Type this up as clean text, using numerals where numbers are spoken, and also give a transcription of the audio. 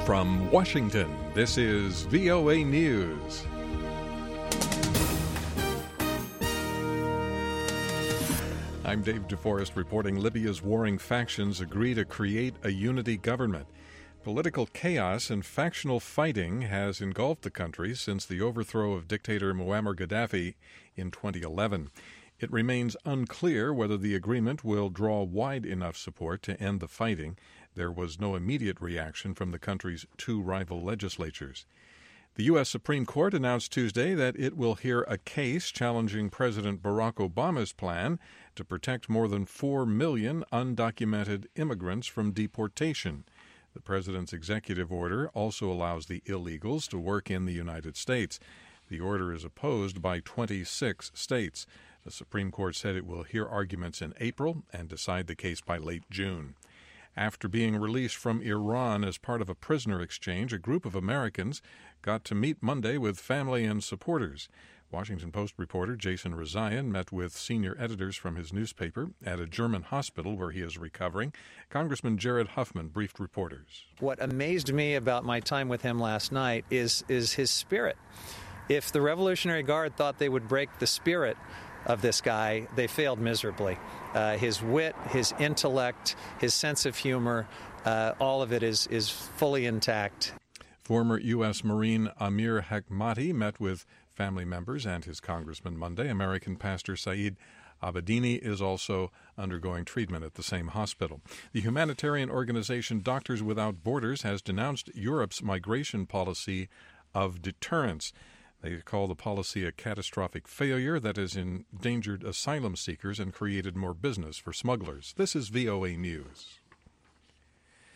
From Washington, this is VOA News. I'm Dave DeForest reporting Libya's warring factions agree to create a unity government. Political chaos and factional fighting has engulfed the country since the overthrow of dictator Muammar Gaddafi in 2011. It remains unclear whether the agreement will draw wide enough support to end the fighting. There was no immediate reaction from the country's two rival legislatures. The U.S. Supreme Court announced Tuesday that it will hear a case challenging President Barack Obama's plan to protect more than 4 million undocumented immigrants from deportation. The president's executive order also allows the illegals to work in the United States. The order is opposed by 26 states. The Supreme Court said it will hear arguments in April and decide the case by late June. After being released from Iran as part of a prisoner exchange, a group of Americans got to meet Monday with family and supporters. Washington Post reporter Jason Rezaian met with senior editors from his newspaper at a German hospital where he is recovering. Congressman Jared Huffman briefed reporters. What amazed me about my time with him last night is his spirit. If the Revolutionary Guard thought they would break the spirit of this guy, they failed miserably. His wit, his intellect, his sense of humor, all of it is fully intact. Former U.S. Marine Amir Hekmati met with family members and his congressman Monday. American pastor Saeed Abedini is also undergoing treatment at the same hospital. The humanitarian organization Doctors Without Borders has denounced Europe's migration policy of deterrence. They call the policy a catastrophic failure that has endangered asylum seekers and created more business for smugglers. This is VOA News.